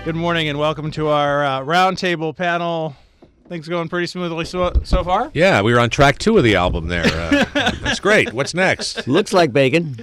Good morning and welcome to our roundtable panel. Things going pretty smoothly so far? Yeah, we were on track 2 of the album there. That's great. What's next? Looks like bacon.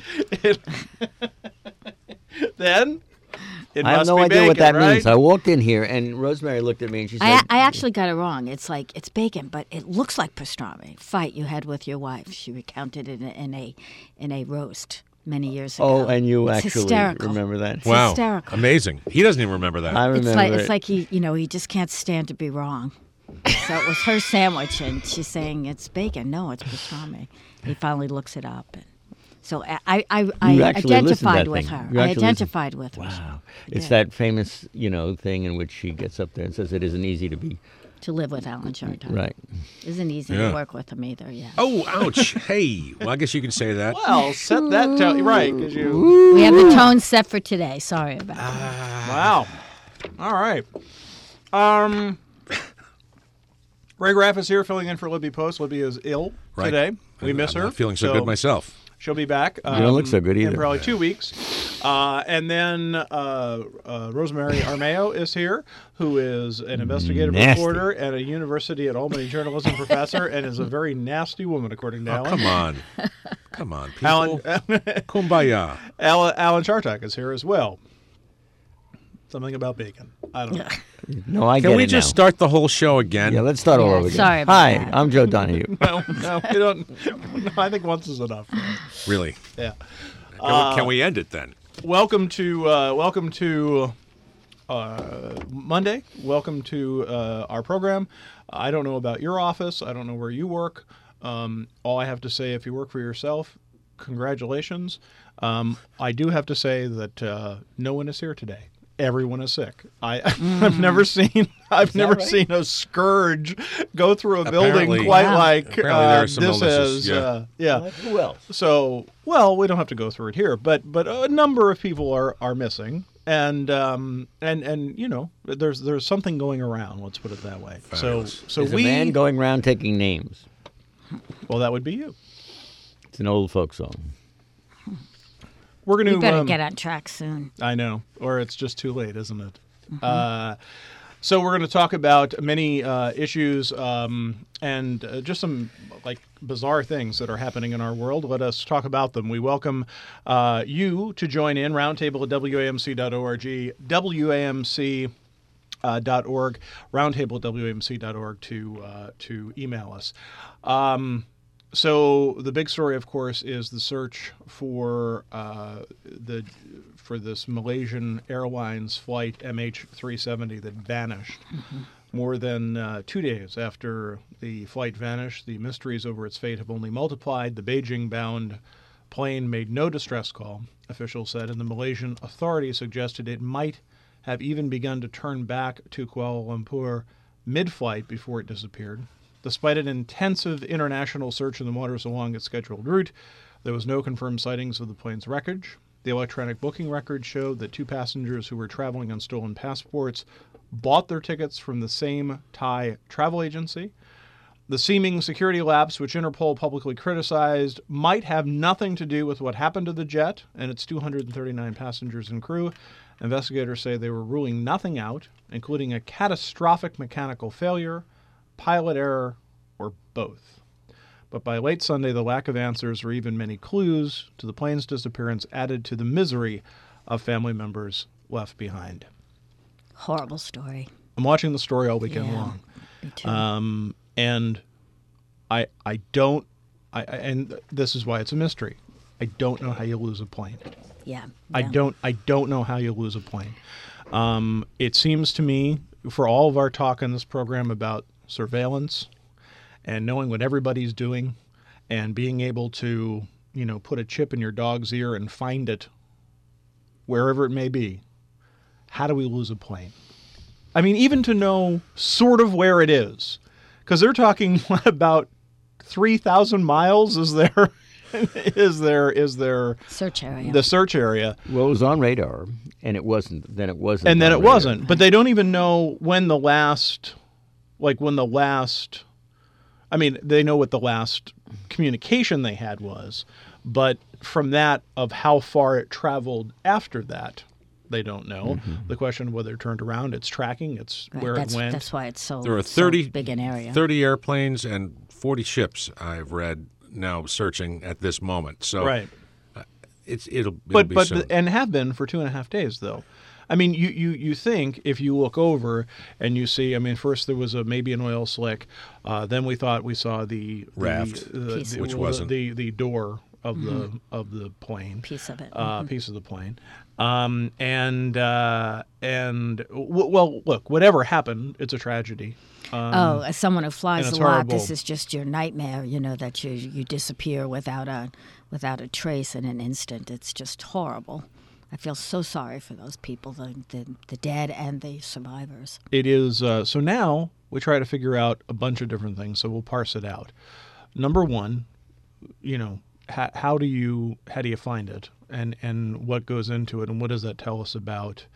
Then it I have must no be idea bacon, what that right? means. I walked in here and Rosemary looked at me and she said, I actually got it wrong. It's bacon, but it looks like pastrami. Fight you had with your wife. She recounted it in a roast many years ago. "Oh, and you It's actually hysterical. remember that?" It's Wow. hysterical. Amazing. He doesn't even remember that. I remember it. It's like he just can't stand to be wrong. So it was her sandwich, and she's saying it's bacon. No, it's pastrami. He finally looks it up, and so I You actually listened to identified that with thing. her. You I actually identified with her. Wow. It's Yeah. that famous, thing in which she gets up there and says it isn't easy to be To live with Alan Chartock. right. Isn't easy Yeah. to work with him either. Yeah. Oh, ouch. Hey. Well, I guess you can say that. Well, set that tone right, because you. We have the tone set for today. Sorry about that. Wow. All right. Ray Graff is here filling in for Libby Post. Libby is ill Right. today. We miss I'm her. not feeling so good myself. She'll be back. You don't look so good In either. probably 2 weeks. And then Rosemary Armao is here, who is an investigative Nasty. reporter and a University at Albany journalism professor, and is a very nasty woman, according to Alan. Come on. Come on, people. Alan, Kumbaya. Alan Chartock is here as well. Something about bacon. I don't know. No, I Can get we it just now. start the whole show again? Yeah, let's start all over again. Sorry about Hi, that. I'm Joe Donahue. No, we don't. No, I think once is enough. Really? Yeah. Can we end it then? Welcome to Monday. Welcome to our program. I don't know about your office. I don't know where you work. All I have to say, if you work for yourself, congratulations. I do have to say that no one is here today. Everyone is sick. I've never seen seen a scourge go through a building Apparently- quite Wow. like Apparently there are some this illnesses, is. yeah. Who else? So, well, we don't have to go through it here, but a number of people are missing, and there's something going around. Let's put it that way. Fabulous. So There's we a man going around taking names. well, that would be you. It's an old folk song. We're going We to better get on track soon. I know, or it's just too late, isn't it? So we're going to talk about many issues and just some like bizarre things that are happening in our world. Let us talk about them. We welcome you to join in roundtable at WAMC.org, WAMC.org, roundtable at WAMC.org to email us. So the big story, of course, is the search for this Malaysian Airlines flight MH370 that vanished. More than 2 days after the flight vanished, the mysteries over its fate have only multiplied. The Beijing-bound plane made no distress call, officials said, and the Malaysian authorities suggested it might have even begun to turn back to Kuala Lumpur mid-flight before it disappeared. Despite an intensive international search in the waters along its scheduled route, there was no confirmed sightings of the plane's wreckage. The electronic booking records showed that 2 passengers who were traveling on stolen passports bought their tickets from the same Thai travel agency. The seeming security lapse, which Interpol publicly criticized, might have nothing to do with what happened to the jet and its 239 passengers and crew. Investigators say they were ruling nothing out, including a catastrophic mechanical failure, pilot error, or both. But by late Sunday, the lack of answers or even many clues to the plane's disappearance added to the misery of family members left behind. Horrible story. I'm watching the story all weekend Yeah. long. Me too. And I don't, and this is why it's a mystery. I don't know how you lose a plane. yeah. I don't know how you lose a plane. It seems to me, for all of our talk in this program about surveillance and knowing what everybody's doing and being able to, put a chip in your dog's ear and find it wherever it may be, how do we lose a plane? I mean, even to know sort of where it is, because they're talking about 3,000 miles is there Search area. the search area. Well, it was on radar, and it wasn't. Then it wasn't. And then on it radar. wasn't. But they don't even know when the last, I mean, they know what the last communication they had was, but from that of how far it traveled after that, They don't know. The question of whether it turned around, it's tracking, it's Right, where that's, it went. That's why it's so, There are so 30 big an area. 30 airplanes and 40 ships, I've read, now searching at this moment. So Right. it'll But be soon. and have been for 2.5 days though. I mean, you think if you look over and you see, I mean, first there was maybe an oil slick, then we thought we saw the Raft, which wasn't. the door of the plane, Piece of it. piece of the plane, well, look, whatever happened, it's a tragedy. As someone who flies and a it's lot, horrible. this is just your nightmare. You know that you disappear without a trace in an instant. It's just horrible. I feel so sorry for those people, the dead and the survivors. It is so now we try to figure out a bunch of different things. So we'll parse it out. Number one, how do you find it, and what goes into it, and what does that tell us about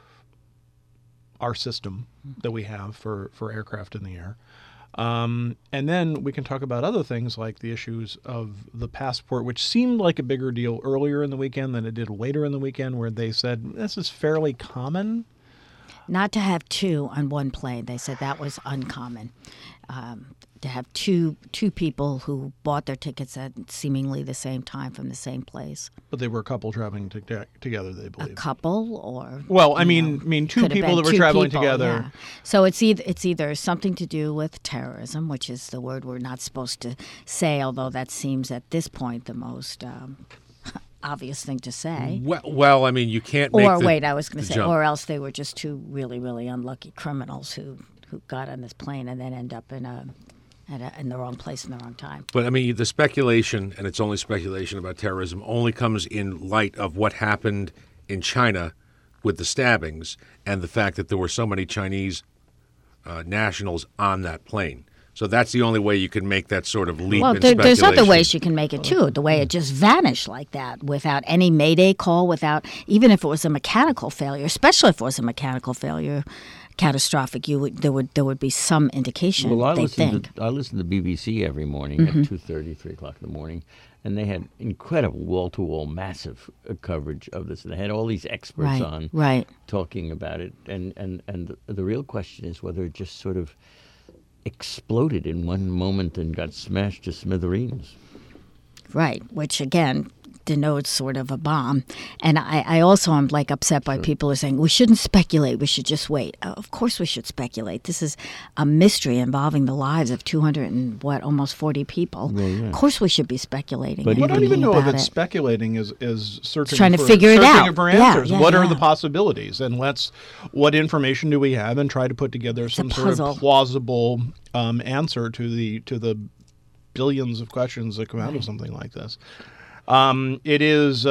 our system that we have for aircraft in the air? And then we can talk about other things like the issues of the passport, which seemed like a bigger deal earlier in the weekend than it did later in the weekend, where they said this is fairly common. Not to have two on one plane. They said that was uncommon. To have two people who bought their tickets at seemingly the same time from the same place. But they were a couple traveling together, they A believe. couple, or Well, I mean, two could have people been that were two traveling people, together. yeah. So it's either something to do with terrorism, which is the word we're not supposed to say, although that seems at this point the most obvious thing to say. Well, I mean, you can't make Or the, wait, I was going the to say, jump. or else they were just two really, really unlucky criminals who got on this plane and then end up in the wrong place in the wrong time. But I mean, the speculation, and it's only speculation about terrorism, only comes in light of what happened in China with the stabbings and the fact that there were so many Chinese nationals on that plane. So that's the only way you can make that sort of leap Well, in there's other speculation. ways you can make it too. The way it just vanished like that, without any Mayday call, without even if it was a mechanical failure, especially if it was a mechanical failure, catastrophic. There would be some indication. Well, I they listen think. to BBC every morning at 2:30, 3 o'clock in the morning, and they had incredible wall-to-wall, massive coverage of this. And they had all these experts on Right. talking about it, and the real question is whether it just sort of exploded in one moment and got smashed to smithereens. Right, which again denotes sort of a bomb. And I also am like upset by people who are saying we shouldn't speculate, we should just wait. Of course we should speculate. This is a mystery involving the lives of 200 and almost 40 people. Well, yeah. Of course we should be speculating. But and I don't even thinking know if about it's it. speculating is searching Trying to for, figure it searching out. for Yeah, answers. yeah, What are yeah. the possibilities? And what information do we have, and try to put together some sort puzzle. of plausible answer to the billions of questions that come out of something like this. It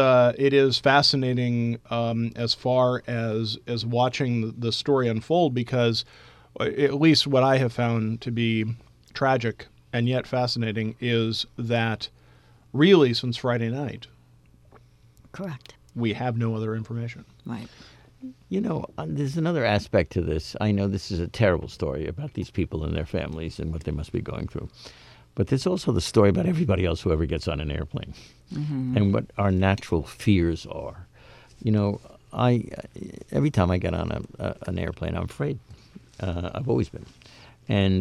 is fascinating as far as watching the story unfold, because at least what I have found to be tragic and yet fascinating is that really since Friday night Correct. we have no other information. Right. You know, there's another aspect to this. I know this is a terrible story about these people and their families and what they must be going through. But there's also the story about everybody else who ever gets on an airplane and what our natural fears are. You know, every time I get on an airplane, I'm afraid. I've always been. And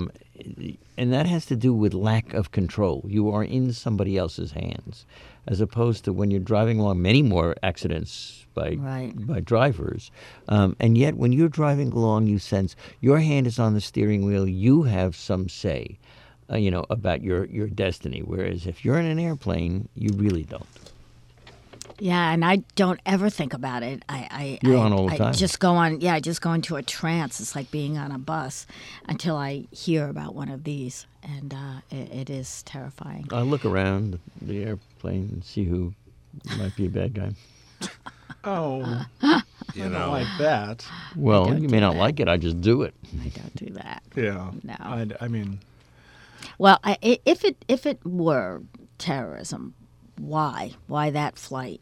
that has to do with lack of control. You are in somebody else's hands, as opposed to when you're driving along, many more accidents by drivers. And yet when you're driving along, you sense your hand is on the steering wheel, you have some say. About your destiny. Whereas if you're in an airplane, you really don't. Yeah, and I don't ever think about it. You're on all the time. I just go on. Yeah, I just go into a trance. It's like being on a bus until I hear about one of these, and it is terrifying. I look around the airplane and see who might be a bad guy. Oh, You I don't know, like that. Well, you may not like it. I just do it. I don't do that. Yeah. No. I mean, Well, if it were terrorism, why that flight?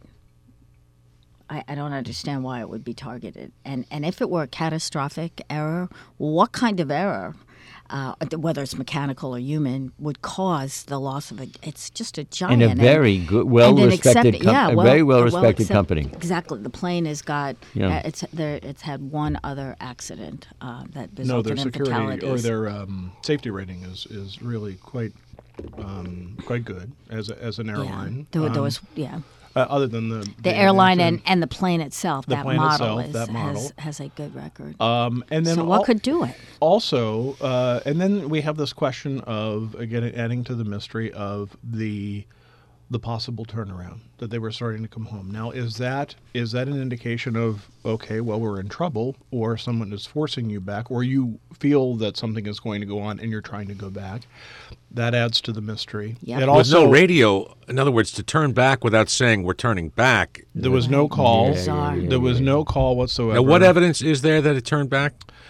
I don't understand why it would be targeted. And if it were a catastrophic error, what kind of error? whether it's mechanical or human, would cause the loss of it. It's just a giant. And a very good, well-respected very well-respected company. Exactly. The plane has got, it's had one other accident that resulted in fatalities. Or their safety rating is really quite good as an airline. There was other than the airline and the plane itself, that model has a good record. And then so what could do it? Also, and then we have this question of, again, adding to the mystery of the possible turnaround, that they were starting to come home. Now, is that an indication of, okay, well, we're in trouble, or someone is forcing you back, or you feel that something is going to go on and you're trying to go back? That adds to the mystery. Yep. With no radio, in other words, to turn back without saying we're turning back. There was no call. There was no call whatsoever. Now, what evidence is there that it turned back?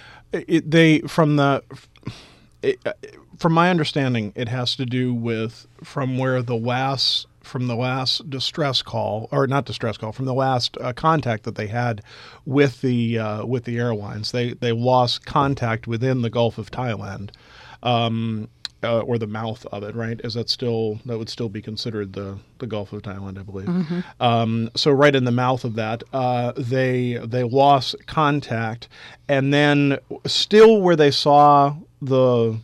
From my understanding, it has to do with from the last distress call, or not distress call, from the last contact that they had with the airlines. They lost contact within the Gulf of Thailand, or the mouth of it, right? That would still be considered the Gulf of Thailand, I believe. Mm-hmm. So right in the mouth of that, they lost contact, and then still where they saw the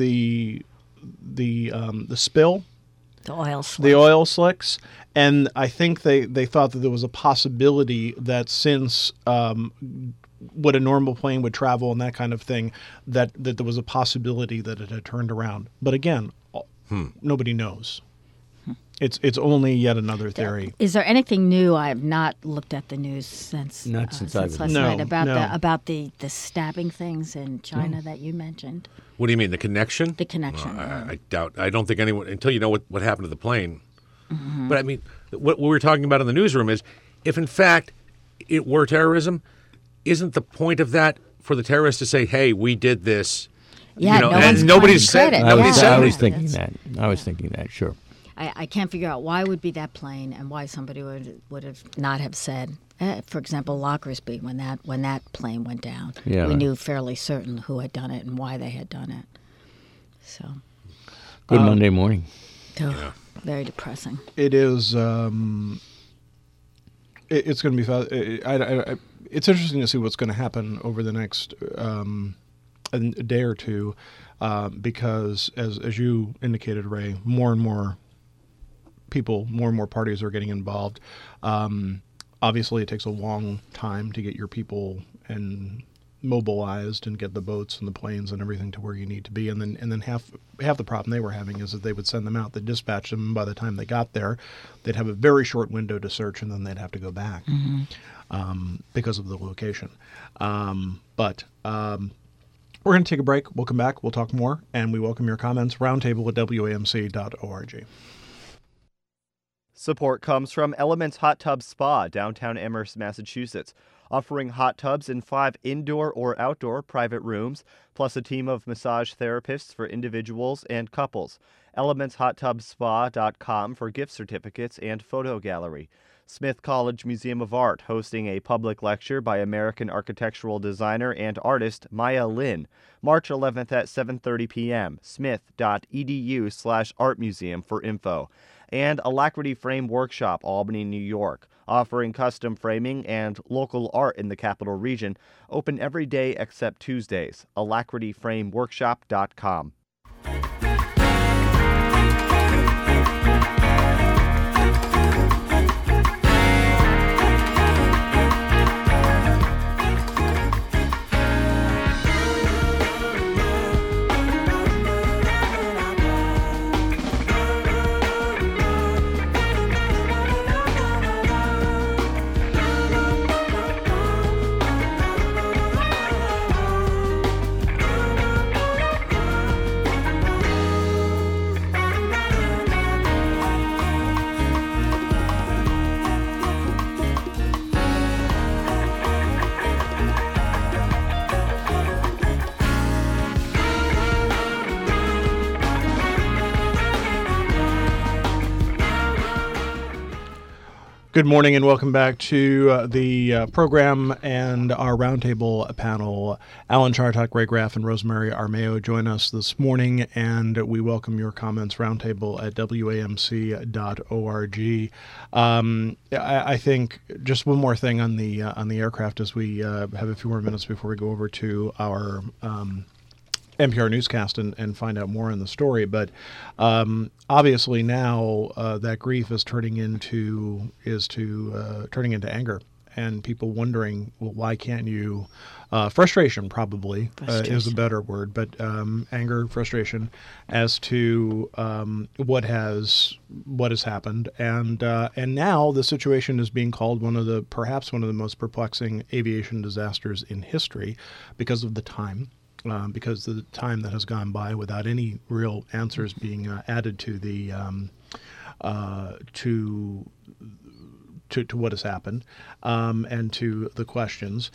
spill, the oil slicks, and I think they thought that there was a possibility that since what a normal plane would travel and that kind of thing, that there was a possibility that it had turned around. But again, nobody knows. It's only yet another theory. Is there anything new? I have not looked at the news since last night about the stabbing things in China that you mentioned. What do you mean, the connection? The connection. I doubt. I don't think anyone, until you know what happened to the plane. Mm-hmm. But I mean, what we were talking about in the newsroom is, if in fact it were terrorism, isn't the point of that for the terrorists to say, "Hey, we did this"? Yeah, nobody's said it. I was thinking that. Sure. I can't figure out why would be that plane and why somebody would have not have said. For example, Lockersby, when that plane went down, we knew fairly certain who had done it and why they had done it. So, good Monday morning. Very depressing. It is. It's going to be. It's interesting to see what's going to happen over the next a day or two, because as you indicated, Ray, more and more people, more and more parties are getting involved. Obviously, it takes a long time to get your people and mobilized and get the boats and the planes and everything to where you need to be. And then half the problem they were having is that they would send them out, they'd dispatch them, and by the time they got there, they'd have a very short window to search, and then they'd have to go back because of the location. But we're going to take a break. We'll come back. We'll talk more, and we welcome your comments. Roundtable at WAMC.org. Support comes from Elements Hot Tub Spa, downtown Amherst, Massachusetts, offering hot tubs in 5 indoor or outdoor private rooms, plus a team of massage therapists for individuals and couples. ElementsHotTubSpa.com for gift certificates and photo gallery. Smith College Museum of Art hosting a public lecture by American architectural designer and artist Maya Lin, March 11th at 7:30 p.m. smith.edu/artmuseum for info. And Alacrity Frame Workshop, Albany, New York, offering custom framing and local art in the capital region, open every day except Tuesdays. alacrityframeworkshop.com. Good morning and welcome back to the program and our roundtable panel. Alan Chartock, Ray Graff, and Rosemary Armao join us this morning, and we welcome your comments. Roundtable at wamc.org. I think just one more thing on the aircraft as we have a few more minutes before we go over to our NPR newscast and find out more on the story. But obviously now that grief is turning into anger, and people wondering, well, why can't you? Frustration probably is a better word, but anger, frustration as to what has happened, and now the situation is being called perhaps one of the most perplexing aviation disasters in history because of the time. Because the time that has gone by without any real answers being added to the to what has happened and to the questions.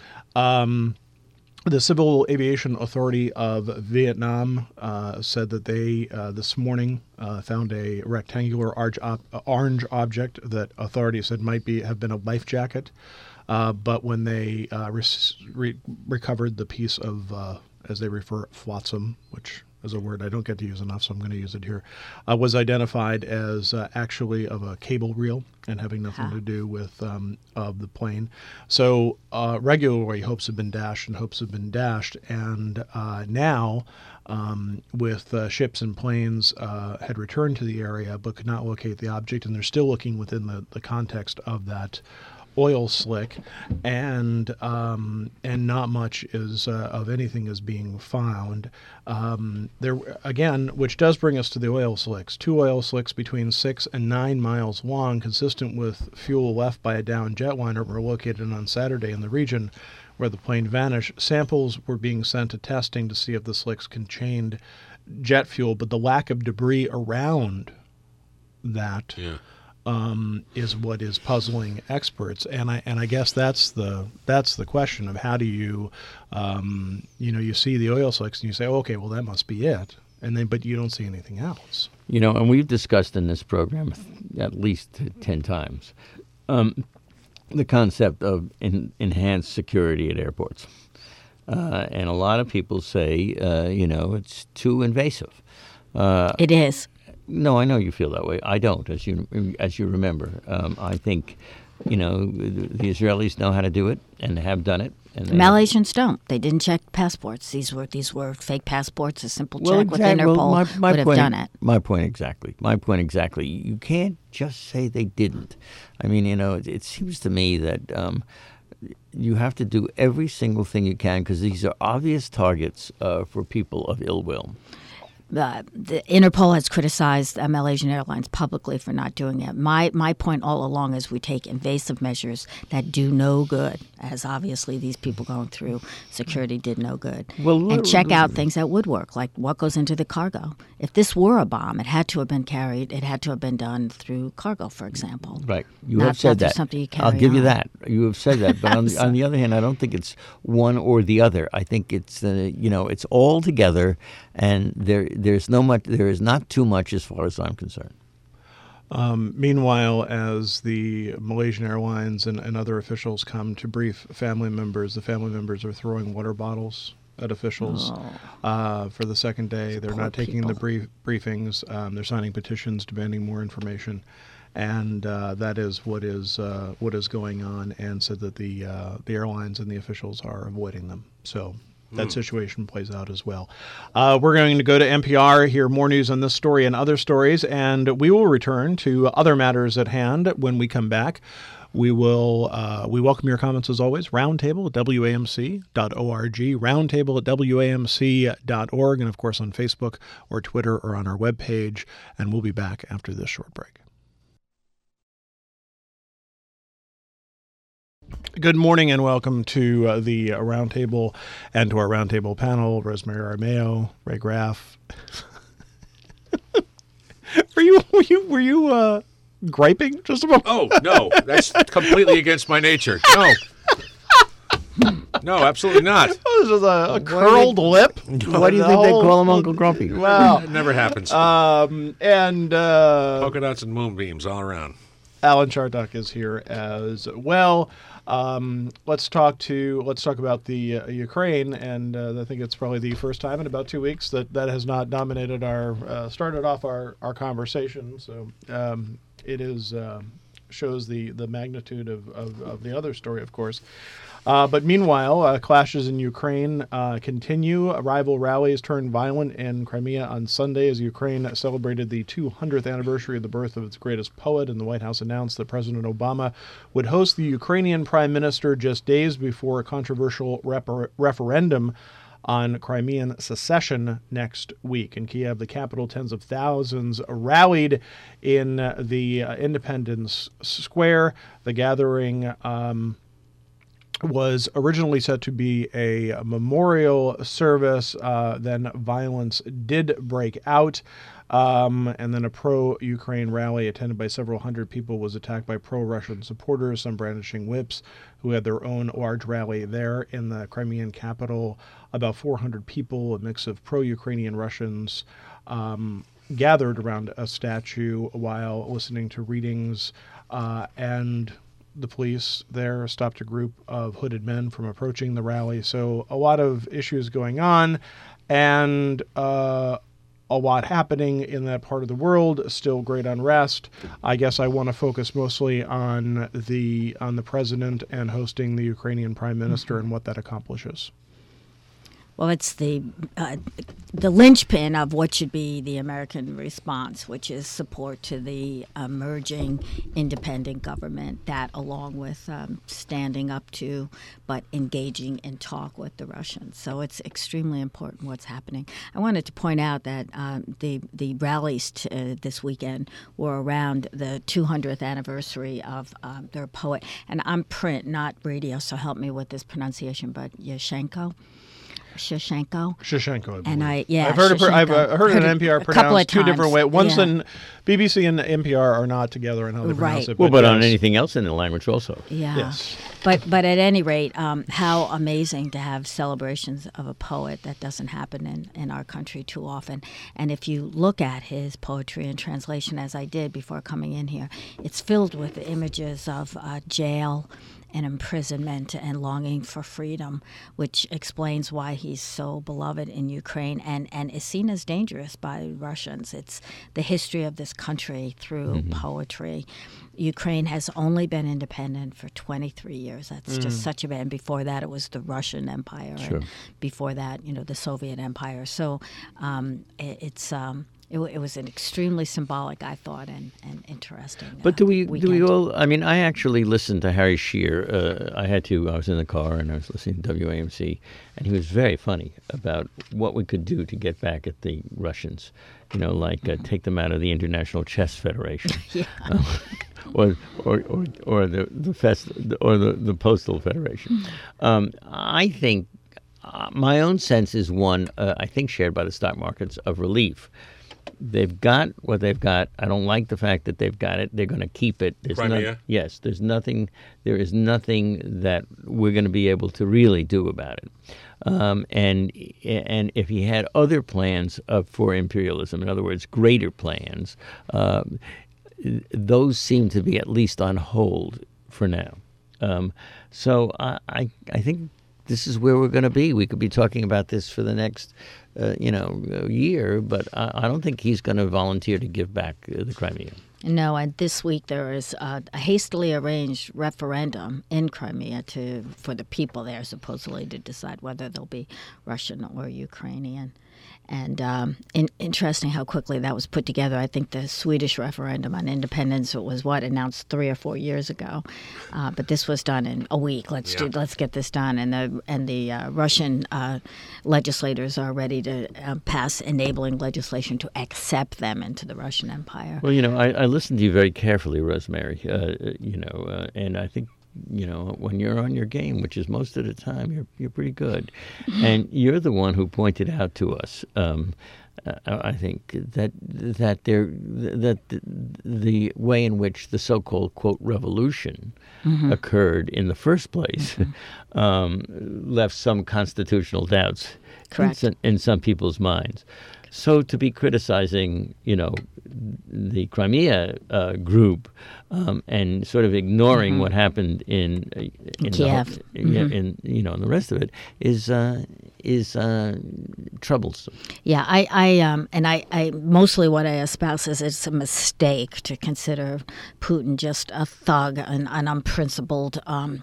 The Civil Aviation Authority of Vietnam said that they this morning found a rectangular orange object that authorities said might have been a life jacket, but when they recovered the piece of as they refer, flotsam, which is a word I don't get to use enough, so I'm going to use it here, was identified as actually of a cable reel and having nothing to do with of the plane. So regularly hopes have been dashed, and now with ships and planes had returned to the area but could not locate the object, and they're still looking within the context of that oil slick, and not much of anything is being found. There again, which does bring us to the oil slicks. 2 oil slicks between 6 and 9 miles long, consistent with fuel left by a downed jetliner, were located on Saturday in the region where the plane vanished. Samples were being sent to testing to see if the slicks contained jet fuel, but the lack of debris around that. Yeah. Is what is puzzling experts, and I guess that's the question of how do you, you see the oil slicks and you say, okay, well that must be it, but you don't see anything else. And we've discussed in this program at least 10 times the concept of enhanced security at airports, and a lot of people say, it's too invasive. It is. No, I know you feel that way. I don't, as you remember. I think, the Israelis know how to do it and have done it. And Malaysians don't. They didn't check passports. These were fake passports. A simple check with Interpol would have done it. My point exactly. You can't just say they didn't. I mean, it seems to me that you have to do every single thing you can because these are obvious targets for people of ill will. The Interpol has criticized Malaysian Airlines publicly for not doing it. My point all along is we take invasive measures that do no good, as obviously these people going through security did no good. And check out things that would work, like what goes into the cargo. If this were a bomb, it had to have been carried. It had to have been done through cargo, for example. Right. You have said that. Something you carry I'll give you on. that. You have said that. But on the other hand, I don't think it's one or the other. I think it's it's all together, and there is not too much as far as I'm concerned. Meanwhile, as the Malaysian Airlines and other officials come to brief family members, the family members are throwing water bottles at officials for the second day. They're not taking the briefings. They're signing petitions demanding more information. And that is what is going on, and said that the airlines and the officials are avoiding them. So that situation plays out as well. We're going to go to NPR, hear more news on this story and other stories, and we will return to other matters at hand when we come back. We welcome your comments as always. Roundtable at WAMC.org, roundtable at WAMC.org, and of course on Facebook or Twitter or on our webpage. And we'll be back after this short break. Good morning and welcome to the Roundtable and to our Roundtable panel. Rosemary Armao, Ray Graff. Were you griping just a moment? Oh, no, that's completely against my nature. No, absolutely not. It was just a curled lip. Why do you think they call him Uncle Grumpy? Well, it never happens. And polka dots and moonbeams all around. Alan Chartock is here as well. Let's talk about the Ukraine, and I think it's probably the first time in about 2 weeks that has not dominated started off our conversation. So it is shows the magnitude of the other story, of course. But meanwhile, clashes in Ukraine continue. Rival rallies turned violent in Crimea on Sunday as Ukraine celebrated the 200th anniversary of the birth of its greatest poet, and the White House announced that President Obama would host the Ukrainian prime minister just days before a controversial referendum on Crimean secession next week. In Kiev, the capital, tens of thousands rallied in the Independence Square. The gathering was originally set to be a memorial service. Then violence did break out. And then a pro-Ukraine rally attended by several hundred people was attacked by pro-Russian supporters, some brandishing whips, who had their own large rally there in the Crimean capital. About 400 people, a mix of pro-Ukrainian Russians, gathered around a statue while listening to readings, and the police there stopped a group of hooded men from approaching the rally. So a lot of issues going on, and a lot happening in that part of the world. Still great unrest. I guess I want to focus mostly on the president and hosting the Ukrainian prime minister and what that accomplishes. Well, it's the linchpin of what should be the American response, which is support to the emerging independent government, that along with standing up to but engaging in talk with the Russians. So it's extremely important what's happening. I wanted to point out that the rallies this weekend were around the 200th anniversary of their poet. And I'm print, not radio, so help me with this pronunciation, but Shevchenko. Shevchenko, and I've heard it in NPR pronounced two different ways. Once in BBC and NPR are not together in how they pronounce it. Well, but on anything else in the language also. Yeah. Yes. But at any rate, how amazing to have celebrations of a poet. That doesn't happen in our country too often. And if you look at his poetry in translation, as I did before coming in here, it's filled with images of jail and imprisonment and longing for freedom, which explains why he's so beloved in Ukraine and is seen as dangerous by Russians. It's the history of this country through poetry. Ukraine has only been independent for 23 years. That's just such a bit. And before that, it was the Russian Empire. Sure. And before that, the Soviet Empire. So it was an extremely symbolic, I thought, and interesting. But do we weekend. all? I mean, I actually listened to Harry Shearer. I was in the car and I was listening to WAMC, and he was very funny about what we could do to get back at the Russians. Take them out of the International Chess Federation, or the Postal Federation. I think my own sense is one, I think shared by the stock markets, of relief. They've got what they've got. I don't like the fact that they've got it. They're going to keep it. Crimea? Yes, there is nothing that we're going to be able to really do about it. And if he had other plans for imperialism, in other words, greater plans, those seem to be at least on hold for now. So I think this is where we're going to be. We could be talking about this for the next year, but I don't think he's going to volunteer to give back the Crimea. No, and this week there is a hastily arranged referendum in Crimea for the people there, supposedly, to decide whether they'll be Russian or Ukrainian. And interesting how quickly that was put together. I think the Swedish referendum on independence was announced 3 or 4 years ago, but this was done in a week. Let's get this done. And the Russian legislators are ready to pass enabling legislation to accept them into the Russian Empire. Well, I listened to you very carefully, Rosemary. And I think, when you're on your game, which is most of the time, you're pretty good. And you're the one who pointed out to us, I think, that the way in which the so-called, quote, revolution occurred in the first place left some constitutional doubts Correct. in some people's minds. So to be criticizing, the Crimea group and sort of ignoring what happened in Kiev, in the rest of it is troublesome. Yeah, I mostly what I espouse is it's a mistake to consider Putin just a thug, an unprincipled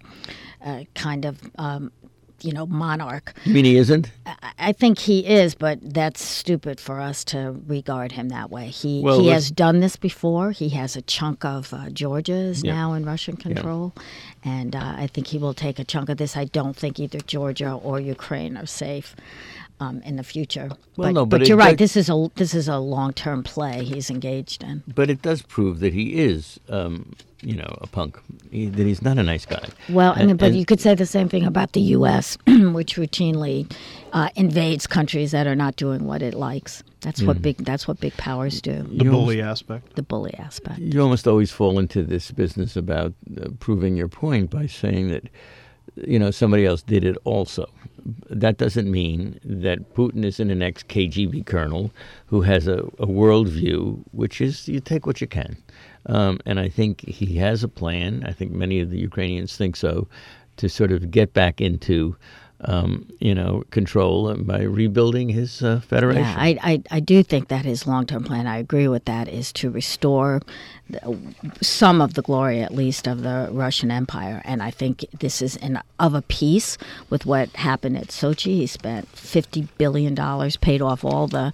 kind of monarch. You mean he isn't? I think he is, but that's stupid for us to regard him that way. He has done this before. He has a chunk of Georgia is now in Russian control, and I think he will take a chunk of this. I don't think either Georgia or Ukraine are safe in the future. But you're right. This is a long-term play he's engaged in. But it does prove that he is a punk, that he's not a nice guy. Well, but you could say the same thing about the U.S., which routinely invades countries that are not doing what it likes. That's what big powers do. The bully aspect. The bully aspect. You almost always fall into this business about proving your point by saying that somebody else did it also. That doesn't mean that Putin isn't an ex-KGB colonel who has a worldview, which is you take what you can. And I think he has a plan. I think many of the Ukrainians think so, to sort of get back into, control by rebuilding his federation. Yeah, I do think that his long-term plan, I agree with that, is to restore some of the glory, at least, of the Russian Empire. And I think this is of a piece with what happened at Sochi. He spent $50 billion, paid off all the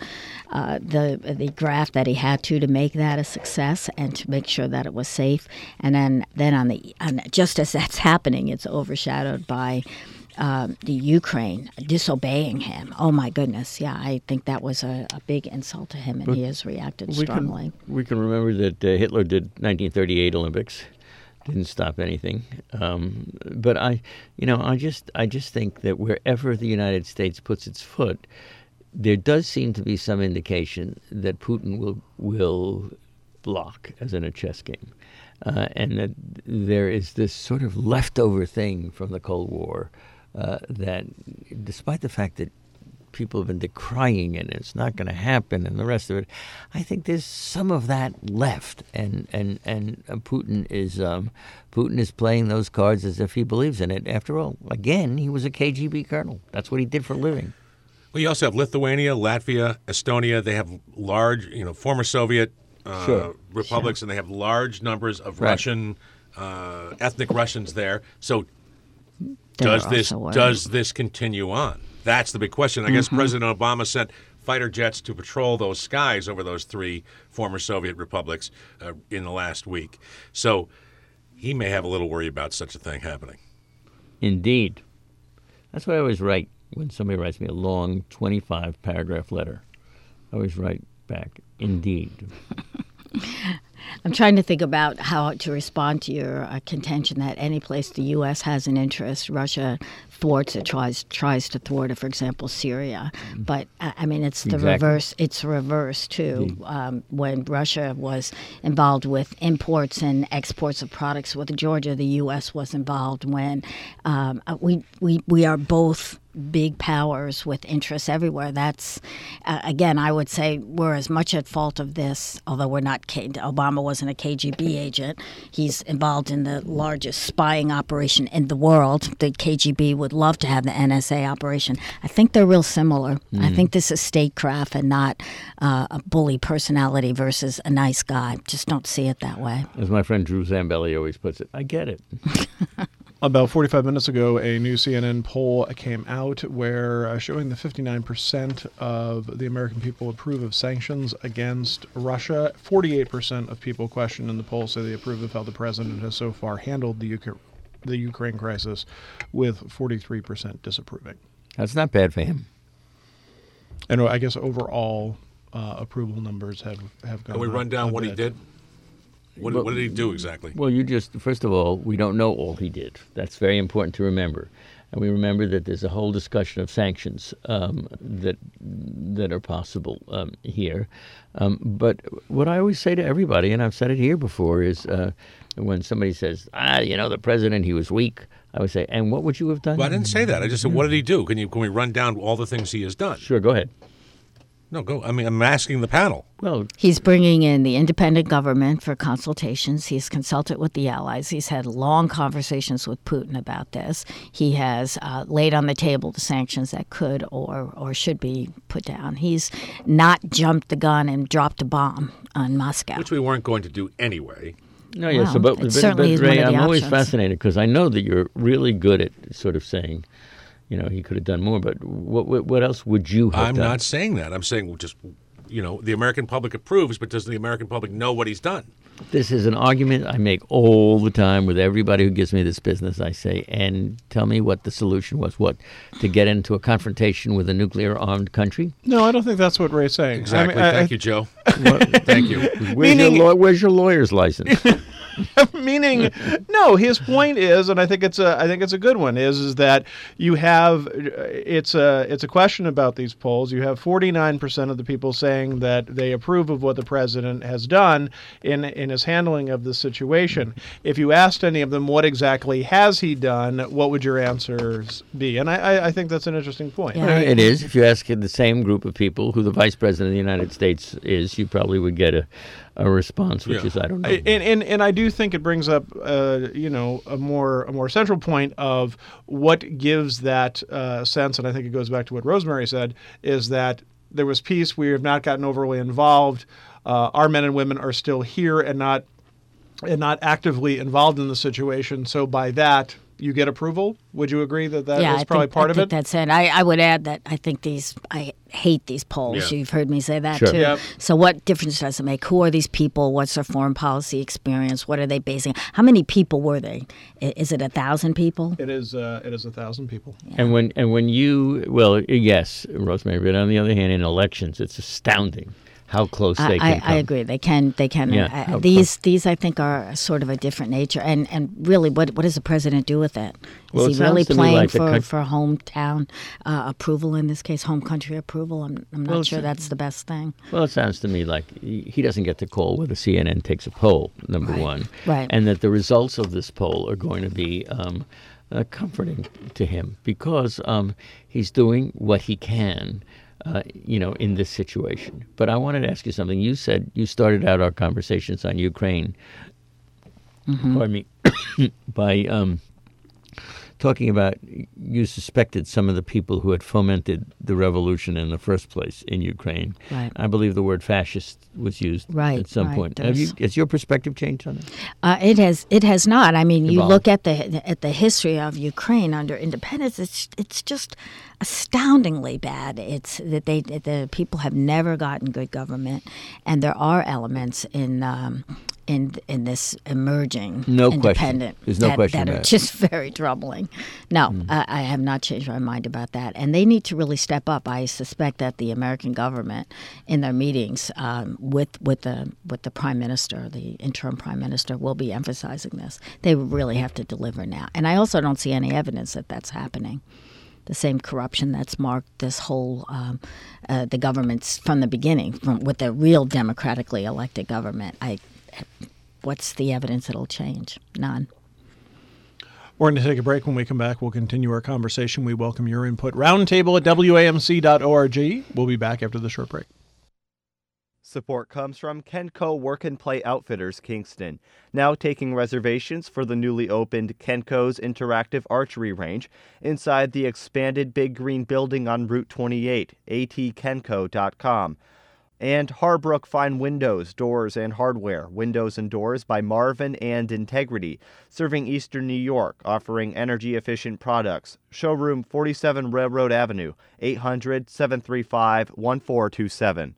graft that he had to make that a success and to make sure that it was safe. And then just as that's happening, it's overshadowed by the Ukraine disobeying him. Oh my goodness! Yeah, I think that was a big insult to him, and he has reacted strongly. We can remember that Hitler did 1938 Olympics, didn't stop anything. But I just think that wherever the United States puts its foot, there does seem to be some indication that Putin will block, as in a chess game, and that there is this sort of leftover thing from the Cold War. That despite the fact that people have been decrying it, it's not going to happen, and the rest of it, I think there's some of that left, and Putin is playing those cards as if he believes in it. After all, again, he was a KGB colonel. That's what he did for a living. Well, you also have Lithuania, Latvia, Estonia. They have large, former Soviet republics, and they have large numbers of Russian, ethnic Russians there. So does this continue on? That's the big question. I guess President Obama sent fighter jets to patrol those skies over those three former Soviet republics in the last week. So he may have a little worry about such a thing happening. Indeed. That's what I always write when somebody writes me a long 25-paragraph letter. I always write back, indeed. I'm trying to think about how to respond to your contention that any place the U.S. has an interest, Russia thwarts it, tries to thwart it. For example, Syria. But it's the reverse. It's reverse too. When Russia was involved with imports and exports of products with Georgia, the U.S. was involved. When we are both big powers with interests everywhere. That's, again, I would say we're as much at fault of this, although we're not, Obama wasn't a KGB agent. He's involved in the largest spying operation in the world. The KGB would love to have the NSA operation. I think they're real similar. I think this is statecraft and not a bully personality versus a nice guy. Just don't see it that way. As my friend Drew Zambelli always puts it, I get it. About 45 minutes ago, a new CNN poll came out where showing that 59% of the American people approve of sanctions against Russia. 48% of people questioned in the poll say they approve of how the president has so far handled the Ukraine crisis, with 43% disapproving. That's not bad for him. And I guess overall approval numbers have gone up. Can we run down what he did? What did he do exactly? Well, first of all, we don't know all he did. That's very important to remember. And we remember that there's a whole discussion of sanctions that are possible here. But what I always say to everybody, and I've said it here before, is when somebody says, the president, he was weak, I would say, and what would you have done? Well, I didn't say that. I just said, what did he do? Can we run down all the things he has done? Sure, go ahead. No, go. I mean, I'm asking the panel. Well, He's bringing in the independent government for consultations. He's consulted with the allies. He's had long conversations with Putin about this. He has laid on the table the sanctions that could or should be put down. He's not jumped the gun and dropped a bomb on Moscow. Which we weren't going to do anyway. no, yeah. So, Well, it certainly is one Ray, of the I'm always options. fascinated because I know that you're really good at sort of saying, he could have done more. But what else would you have I'm done? not saying that. I'm saying just, the American public approves, but does the American public know what he's done? This is an argument I make all the time with everybody who gives me this business. I say, and tell me what the solution was. What, to get into a confrontation with a nuclear-armed country? No, I don't think that's what Ray's saying. Exactly. I mean, Thank you, Joe. Thank you. Where's your lawyer's license? Meaning, no. His point is, and I think it's a good one. Is that you have it's a question about these polls. You have 49% of the people saying that they approve of what the president has done in his handling of the situation. If you asked any of them what exactly has he done, what would your answers be? And I think that's an interesting point. Yeah. It is. If you ask the same group of people who the vice president of the United States is, you probably would get a response, which is, I don't know. And I do think it brings up a more central point of what gives that sense, and I think it goes back to what Rosemary said, is that there was peace. We have not gotten overly involved. Our men and women are still here and not actively involved in the situation. So by that, you get approval. Would you agree that is probably part of it? That's it. I would add that I think I hate these polls. Yeah. You've heard me say that Sure. too. Yep. So what difference does it make? Who are these people? What's their foreign policy experience? What are they basing? How many people were they? Is it 1,000 people? It is 1,000 people. And when you, yes, Rosemary, but on the other hand, in elections, it's astounding how close they can come. I agree. They can. Yeah, how These I think are sort of a different nature. And really, what does the president do with it? Well, Is it he really sounds to me playing like the for hometown approval in this case, home country approval? I'm Well, not sure that's the best thing. Well, it sounds to me like he doesn't get to call whether CNN takes a poll, number one. Right. And that the results of this poll are going to be comforting to him because he's doing what he can, in this situation. But I wanted to ask you something. You said you started out our conversations on Ukraine, pardon me, by talking about you suspected some of the people who had fomented the revolution in the first place in Ukraine. Right. I believe the word fascist was used at some point. Has your perspective changed on it? It has not. I mean, you Evolved. look at the history of Ukraine under independence. It's just astoundingly bad. It's that the people have never gotten good government, and there are elements in this emerging No question. independent There's no question that about are it. just very troubling. No, I have not changed my mind about that, and they need to really step up. I suspect that the American government, in their meetings with the prime minister, the interim prime minister, will be emphasizing this. They really have to deliver now, and I also don't see any evidence that that's happening. The same corruption that's marked this whole the governments from the beginning, with the real democratically elected government. What's the evidence it'll change? None. We're going to take a break. When we come back, we'll continue our conversation. We welcome your input. Roundtable at WAMC.org. We'll be back after the short break. Support comes from Kenco Work and Play Outfitters, Kingston, now taking reservations for the newly opened Kenco's Interactive Archery Range inside the expanded Big Green Building on Route 28, atkenco.com. And Harbrook Fine Windows, Doors, and Hardware, Windows and Doors by Marvin and Integrity, serving Eastern New York, offering energy-efficient products. Showroom 47 Railroad Avenue, 800-735-1427.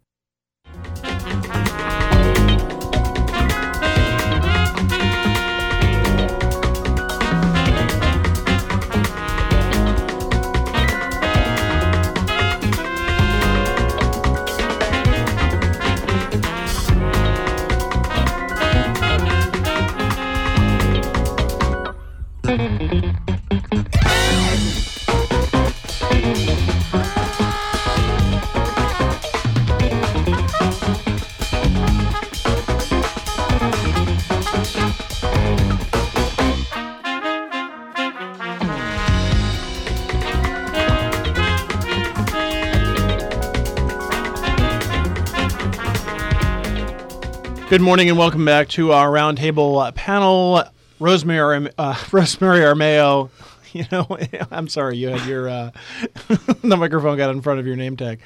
Good morning and welcome back to our roundtable panel. Rosemary Armao. You know, I'm sorry, you had your the microphone got in front of your name tag.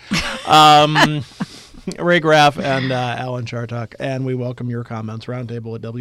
Ray Graff and Alan Chartock, and we welcome your comments. Roundtable at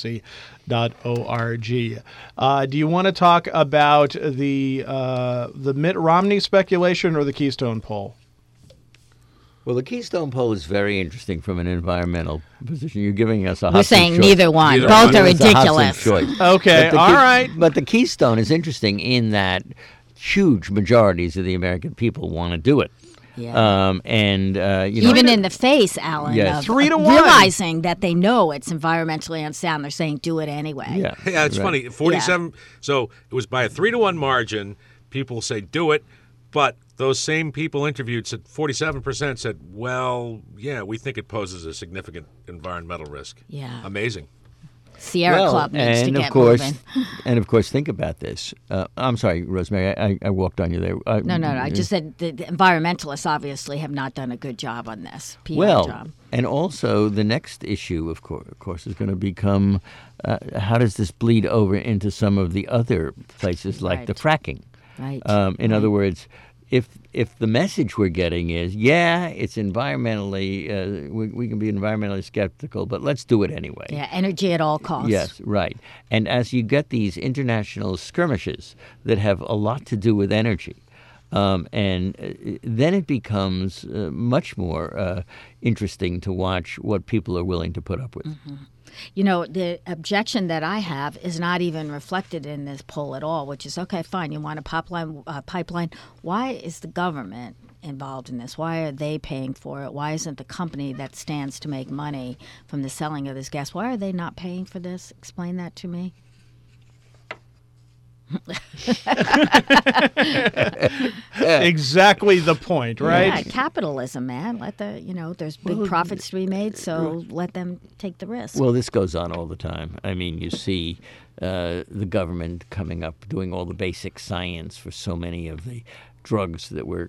WAMC.org. Do you want to talk about the Mitt Romney speculation or the Keystone poll? Well, the Keystone poll is very interesting from an environmental position. You're giving us a We're hostage saying choice. neither one. Neither Both one. are It's a hostage ridiculous. choice. Okay, all right. But the Keystone is interesting in that huge majorities of the American people want to do it. Yeah. You know, Even in the face, Alan, Yes. of 3-1. realizing that they know it's environmentally unsound, they're saying do it anyway. yeah, Yeah, it's right. funny. 47. So it was by a 3-1 margin. People say do it, but those same people interviewed said 47% said, well, yeah, we think it poses a significant environmental risk. Yeah. Amazing. Sierra Club needs to and get of course, moving. and of course, think about this. I'm sorry, Rosemary, I walked on you there. No. I just said the environmentalists obviously have not done a good job on this. PR Well, job. and also the next issue, of course, is going to become how does this bleed over into some of the other places like the fracking? Right. In other words, if the message we're getting is, yeah, it's environmentally, we can be environmentally skeptical, but let's do it anyway. Yeah, energy at all costs. Yes, right. And as you get these international skirmishes that have a lot to do with energy, then it becomes much more interesting to watch what people are willing to put up with. Mm-hmm. You know, the objection that I have is not even reflected in this poll at all, which is, okay, fine, you want a pipeline. Why is the government involved in this? Why are they paying for it? Why isn't the company that stands to make money from the selling of this gas, why are they not paying for this? Explain that to me. Exactly the point, right? Yeah, capitalism, man. There's big profits to be made, so let them take the risk. Well, this goes on all the time. I mean, you see the government coming up, doing all the basic science for so many of the drugs that we're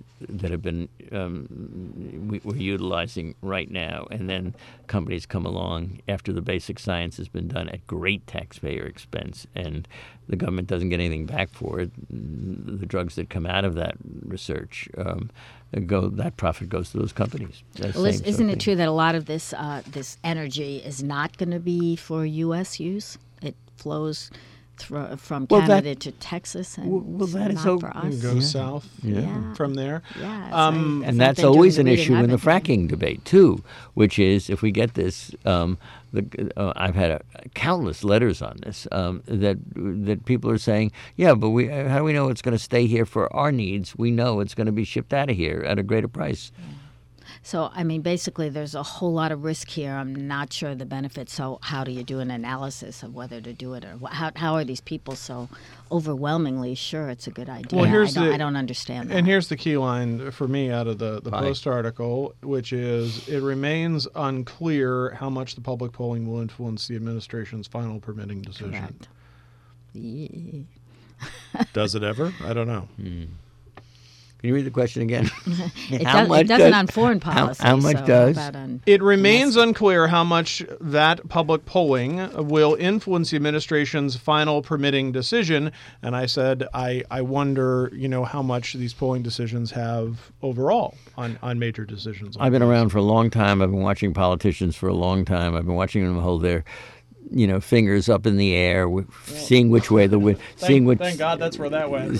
utilizing right now, and then companies come along after the basic science has been done at great taxpayer expense, and the government doesn't get anything back for it. The drugs that come out of that research that profit goes to those companies. Well, isn't it true that a lot of this energy is not going to be for U.S. use? It flows from Canada to Texas, and that is not for us. It goes south from there. Yeah, and that's always an issue in the fracking debate too, which is if we get this. I've had countless letters on this that people are saying, yeah, but how do we know it's going to stay here for our needs? We know it's going to be shipped out of here at a greater price. Yeah. So, I mean, basically, there's a whole lot of risk here. I'm not sure the benefits. So, how do you do an analysis of whether to do it, or how are these people so overwhelmingly sure it's a good idea? Well, I don't understand that. And here's the key line for me out of the Post article, which is, it remains unclear how much the public polling will influence the administration's final permitting decision. Correct. Yeah. Does it ever? I don't know. Can you read the question again? It doesn't on foreign policy. How much so does? It remains unclear how much that public polling will influence the administration's final permitting decision. And I said, I wonder, how much these polling decisions have overall on major decisions. I've been around for a long time. I've been watching politicians for a long time. I've been watching them hold their fingers up in the air, seeing which way the wind. Thank God that's where that went.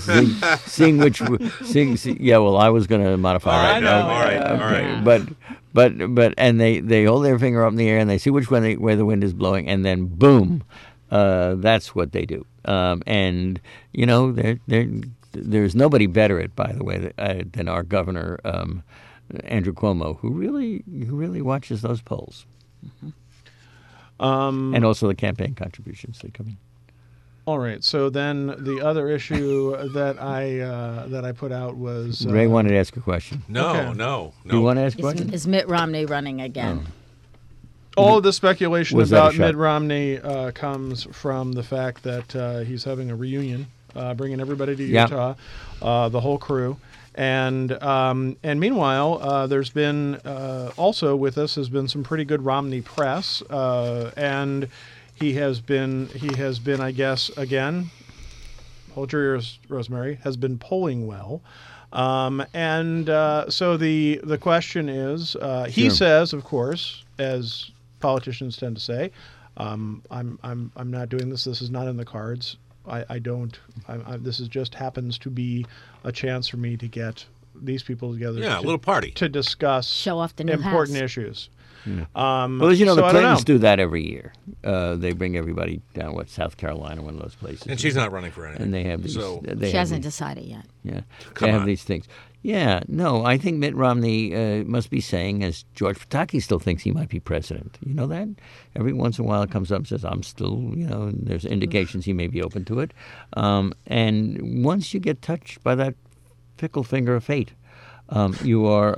Yeah, well, I was going to modify I that. know. All right. But and they hold their finger up in the air and they see which way the wind is blowing, and then boom, that's what they do. And there's nobody better at, by the way, than our governor Andrew Cuomo, who really watches those polls. Mm-hmm. And also the campaign contributions that come in. All right. So then the other issue that I put out was Ray wanted to ask a question. No. You want to ask a question? Is Mitt Romney running again? all of the speculation Was that a about shot? Mitt Romney comes from the fact that he's having a reunion, bringing everybody to Yeah. Utah, the whole crew. And meanwhile, there's been also with us has been some pretty good Romney press, and he has been, I guess, again, hold your ears, Rosemary, has been polling well. So the question is, he says, of course, as politicians tend to say, I'm not doing this. This is not in the cards. This is just happens to be a chance for me to get these people together. Yeah, a little party to discuss show off the new important house. issues. Well, as you know, so the I don't Clintons know. do that every year. They bring everybody down, South Carolina, one of those places. and she's not running for anything. And they have these. So they She have hasn't these- decided yet. Yeah, Come they have on. these things. Yeah, no, I think Mitt Romney must be saying, as George Pataki still thinks he might be president. You know that? Every once in a while it comes up and says, I'm still, and there's indications he may be open to it. And once you get touched by that fickle finger of fate, you're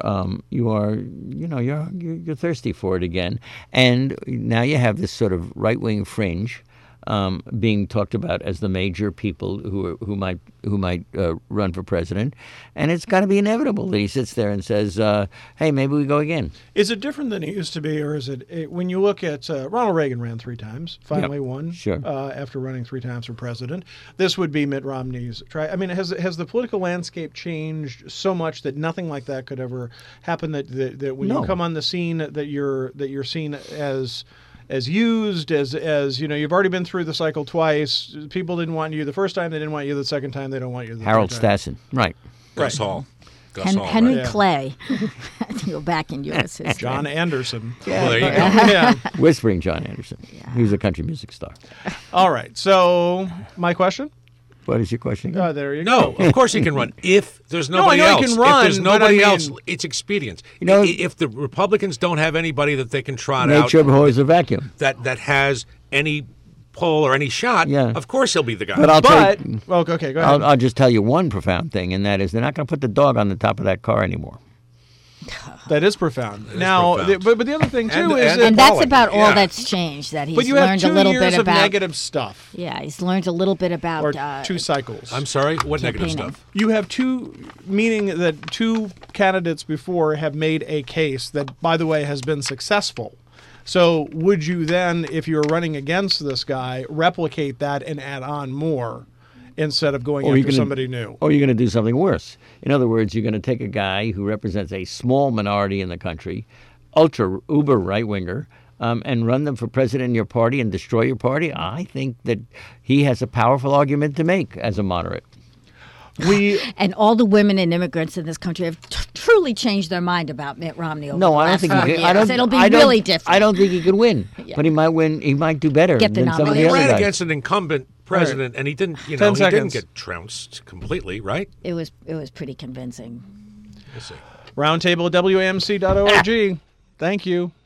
thirsty for it again. And now you have this sort of right-wing fringe being talked about as the major people who might run for president, and it's got to be inevitable that he sits there and says, "Hey, maybe we go again." Is it different than it used to be, or is it when you look at Ronald Reagan ran 3 times, finally won, sure. After running 3 times for president? This would be Mitt Romney's try. I mean, has the political landscape changed so much that nothing like that could ever happen? That when No. you come on the scene, that you're seen as used as you've already been through the cycle twice. People didn't want you the first time, they didn't want you the second time, they don't want you the Harold third time. Stassen, right? Gus Hall. Gus Hall, Henry right? Yeah. Clay. to go back in U.S. history. John Anderson. Well, there you go. Yeah. Whispering John Anderson. He was a country music star. All right. So my question. What is your question again? There you No, go. of course he can run. If there's I nobody know he else, can run, if there's but I nobody mean- else, it's expedience. know- If the Republicans don't have anybody that they can trot out Nature abhors a vacuum. that has any pull or any shot, Yeah. of course he'll be the guy. But I'll But tell you, well, okay, go ahead. I'll just tell you one profound thing, and that is they're not going to put the dog on the top of that car anymore. That is profound. Now, profound. but the other thing too And- is and that, And that's Pollock, about all yeah. that's changed. That he's but you have learned 2 a little years bit of about. negative stuff, Yeah, he's learned a little bit about. or 2 cycles. I'm sorry, what negative Campaigning. stuff? You have 2, meaning that 2 candidates before have made a case that, by the way, has been successful. So would you then, if you're running against this guy, replicate that and add on more instead of going Or you're after gonna- somebody new? Or you're going to do something worse. In other words, you're going to take a guy who represents a small minority in the country, uber right-winger, and run them for president in your party and destroy your party. I think that he has a powerful argument to make as a moderate. And all the women and immigrants in this country have truly changed their mind about Mitt Romney over No, the I don't last think 4 he could. years. It'll be I don't- really different. I don't think he could win, but he might win. He might do better Get the than some of Well, the he other ran guys. against an incumbent president, and he didn't. 10 He didn't seconds. get trounced completely, right? It was pretty convincing. We'll see. Roundtable at WAMC.org. Thank you.